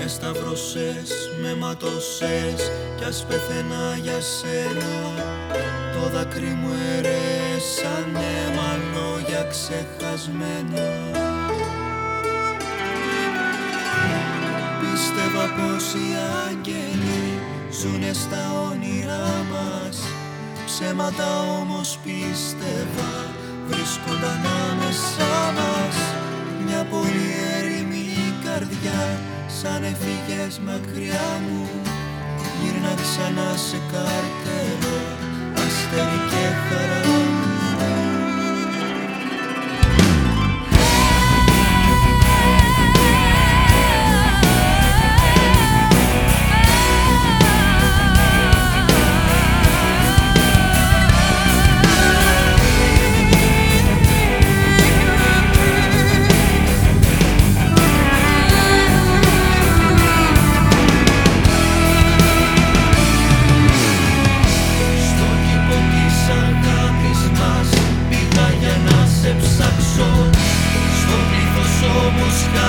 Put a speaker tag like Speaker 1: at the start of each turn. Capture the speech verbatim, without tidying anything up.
Speaker 1: Με σταυρώσες, με ματώσες κι ας πεθαίνα για σένα. Το δάκρυ μου αιρέσανε μα λόγια ξεχασμένα. Πίστευα πως οι άγγελοι ζουνε στα όνειρά μας. Ψέματα όμως πίστευα βρίσκονταν άμεσά μας. Μια πολύ έρημη καρδιά σαν έφυγες μακριά μου. Γύρνα ξανά σε κάρτερο, αστέρι και χαρά μου. Ψάξω, στο πλήθος όμως